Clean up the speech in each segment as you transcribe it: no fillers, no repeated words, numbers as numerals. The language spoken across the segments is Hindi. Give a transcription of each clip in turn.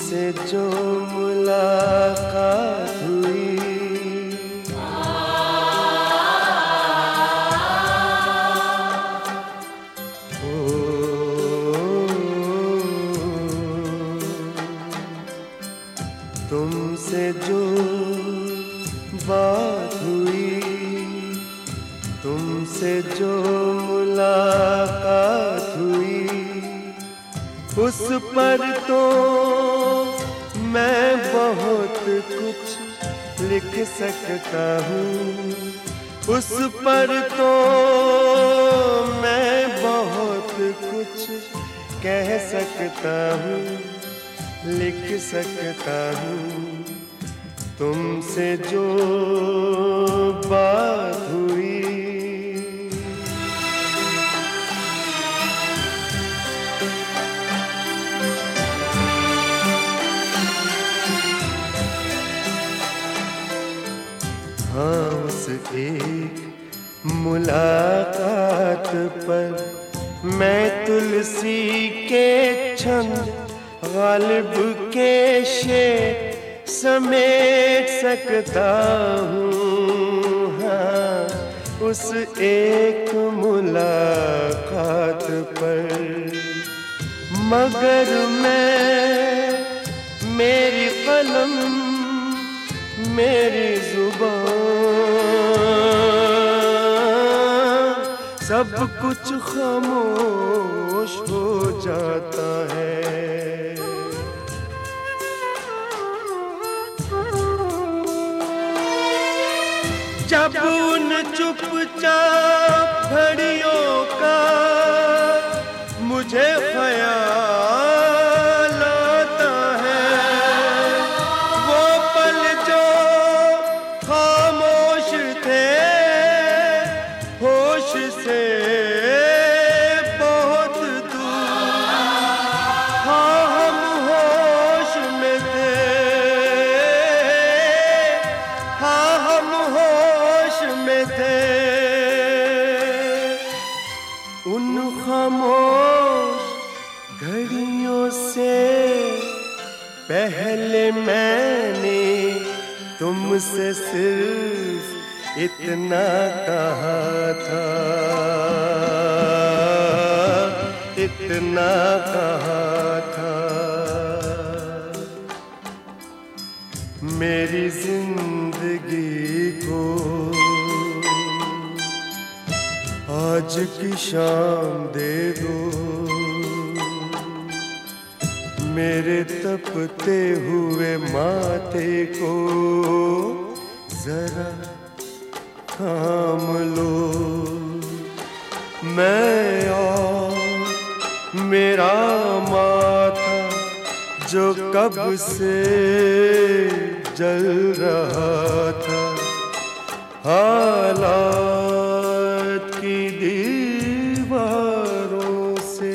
तुमसे जो मुलाकात हुई, तुमसे जो बात हुई, तुमसे जो मुलाकात हुई, उस पर तो मैं बहुत कुछ लिख सकता हूँ, उस पर तो मैं बहुत कुछ कह सकता हूँ, लिख सकता हूँ। तुमसे जो बात हुई, हाँ उस एक मुलाकात पर मैं तुलसी के छंद, गालिब के शेर समेट सकता हूँ। हाँ उस एक मुलाकात पर, मगर मेरी कलम, मेरी जुबान, सब कुछ खामोश हो जाता है। जब उन चुपचाप घड़ियों का मुझे ख्याल आता है, वो पल जो खामोश थे होश से बहुत दूर, हाँ हम होश में थे, हाँ हम होश में थे। उन खामोश घड़ियों से पहले मैंने तुमसे सिर्फ इतना कहा था, इतना कहा था। मेरी जिंदगी को आज की शाम दे दो, मेरे तपते हुए माथे को जरा थाम लो। मैं और मेरा माथा जो कब से जल रहा था, हालात की दीवारों से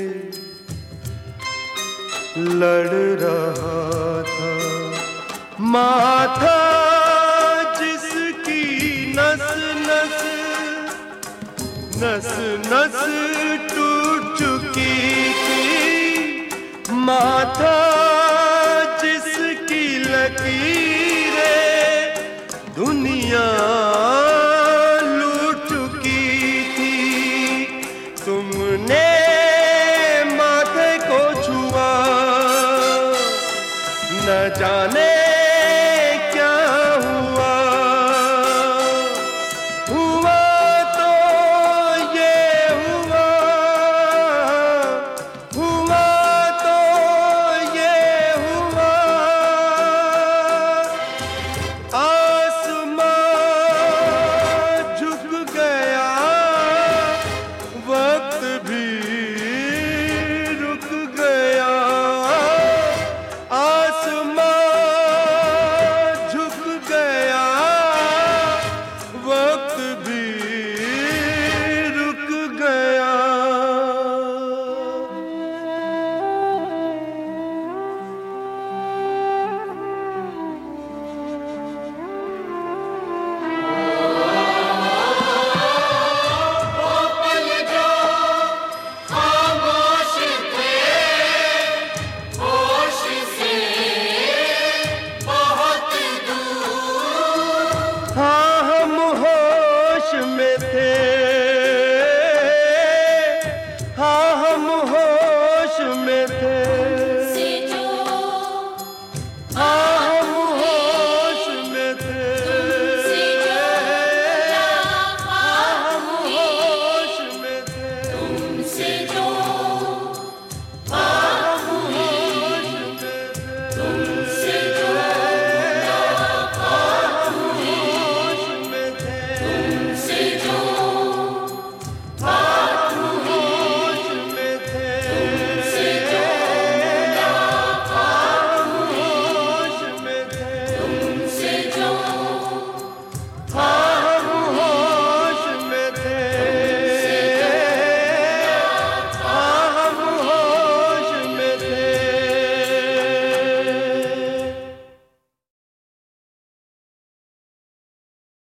लड़ रहा था। माथा जिसकी नस नस नस नस टूट चुकी थी, माथा जिसकी लकीरें दुनिया लूट चुकी थी, तुमने माथे को छुआ न जाने